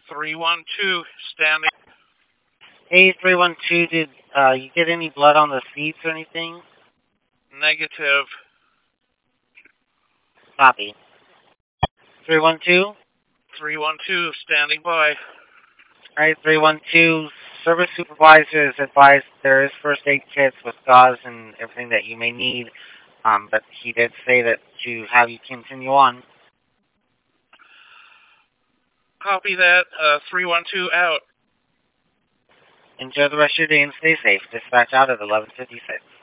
312, standing. Hey, 312, did you get any blood on the seats or anything? Negative. Copy. 312? 312, standing by. Alright, 312, service supervisor has advised there is first aid kits with gauze and everything that you may need, but he did say that to have you continue on. Copy that. 312 out. Enjoy the rest of your day and stay safe. Dispatch out at 11:56.